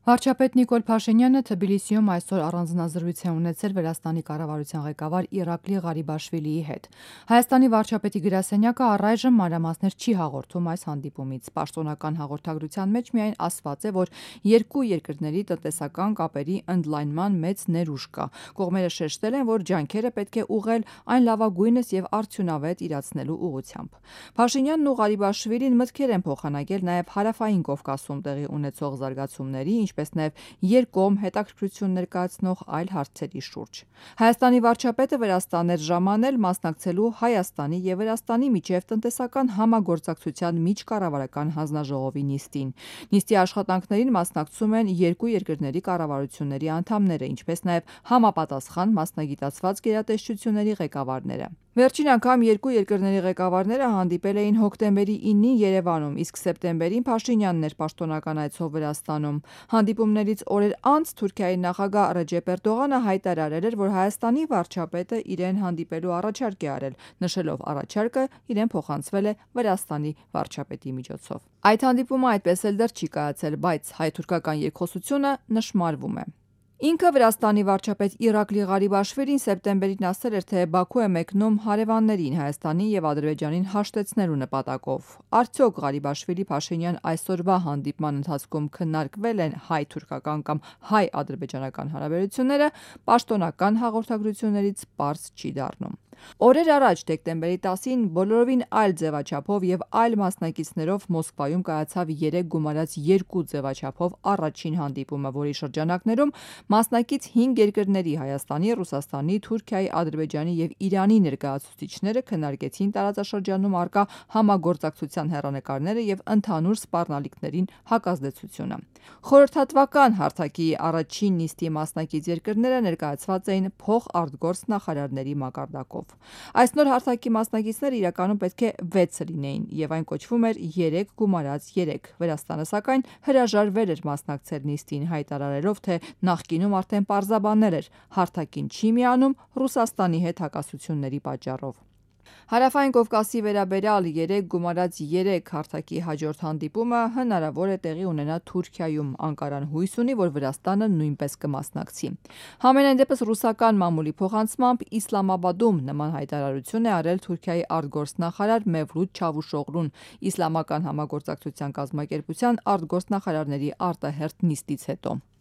Վարչապետ Նիկոլ Փաշինյանը Թբիլիսիում այսօր առանձնազրույց է ունեցել Վրաստանի կառավարության ղեկավար Իրակլի Ղարիբաշվիլիի հետ։ Հայաստանի վարչապետի գրասենյակը առայժմ մանրամասներ չի հաղորդում այս հանդիպումից։ Պաշտոնական հաղորդագրության մեջ միայն ասված է, որ երկու երկրների տնտեսական կապերի ընդլայնման մեծ ներուժ կա։ Կողմերը շեշտել են, որ ջանքերը պետք է ուղղել այն լավագույնս եւ արդյունավետ իրացնելու ուղղությամբ։ Փաշինյանն ու Ղարիբաշվիլին մտքեր են փոխանակել նաեւ հարավային Կովկասում տեղի ունեցող զարգացումների, ինչպես նաև երկկողմ հետաքրքրություն ներկայացնող այլ հարցերի շուրջ։ Հայաստանի վարչապետը Վրաստան էր ժամանել մասնակցելու Հայաստանի եւ Վրաստանի միջև տնտեսական համագործակցության միջկառավարական հանձնաժողովի նիստին։ Նիստի աշխատանքներին մասնակցում են երկու երկրների կառավարությունների անդամները, ինչպես նաև համապատասխան մասնագիտացված գերատեսչությունների ղեկավարները։ Վերջին անգամ երկու երկրների ղեկավարները հանդիպել էին հոկտեմբերի 9-ին Երևանում, իսկ սեպտեմբերին Փաշինյանն էր պաշտոնական այցով Վրաստանում։ Հանդիպումներից օրեր անց Թուրքիայի նախագահ Ռեջեփ Էրդողանը հայտարարել էր, որ Հայաստանի վարչապետը իրեն հանդիպելու առաջարկ է արել, նշելով առաջարկը իրեն փոխանցվել է Վրաստանի վարչապետի միջոցով։ Այդ հանդիպումը այդպես էլ դեռ չի կայացել, բայց հայ-թուրքական երկխոսությունը նշմարվում է։ Ինքը Վրաստանի վարչապետ Իրակլի Ղարիբաշվիլին սեպտեմբերին ասել էր, թե Բաքու է մեկնում հարևաններին Հայաստանի եւ Ադրբեջանին հաշտեցնելու նպատակով։ Արդյոք Ղարիբաշվիլի-Փաշինյան այսօրվա հանդիպման ընթացքում քննարկվել են հայ-թուրքական կամ հայ-ադրբեջանական հարաբերությունները, պաշտոնական հաղորդագրություններից պարզ չի դառնում։ Օրեր առաջ դեկտեմբերի 10-ին բոլորովին այլ ձևաչափով եւ այլ մասնակիցներով Մոսկվայում կայացավ 3 գումարած 2 ձևաչափով առաջին հանդիպումը, որի շրջանակներում մասնակից 5 երկրների Հայաստանի, Ռուսաստանի, Թուրքիայի, Ադրբեջանի եւ Իրանի ներկայացուցիչները քննարկեցին տարածաշրջանում առկա համագործակցության հեռանկարները եւ ընդհանուր սպառնալիքներին հակազդեցությունը։ Խորհրդատվական հարթակի առաջին նիստի մասնակից երկրները ներկայացված էին փոխարտգործ նախարարների մակարդակով։ Այս նոր հարթակի մասնակիցները իրականում պետք է 6 լինեին եւ այն կոչվում էր 3+3։ Վրաստանը սակայն հրաժարվել էր մասնակցել նիստին, հայտարարելով, թե նախկինում արդեն պարզաբանել էր հարթակին չի միանում Ռուսաստանի հետ հակասությունների պատճառով։ Հարավային Կովկասի վերաբերյալ 3+3 հարթակի հաջորդ հանդիպումը հնարավոր է տեղի ունենա Թուրքիայում։ Անկարան հույս ունի, որ Վրաստանը նույնպես կմասնակցի։ Համենայն դեպս ռուսական մամուլի փոխանցմամբ Իսլամաբադում նման հայտարարություն է արել Թուրքիայի արտգործնախարար Մևլութ Չավուշօղլուն իսլամական համագործակցության կազմակերպության արտգործնախարարների արտահերթ նիստից հետո։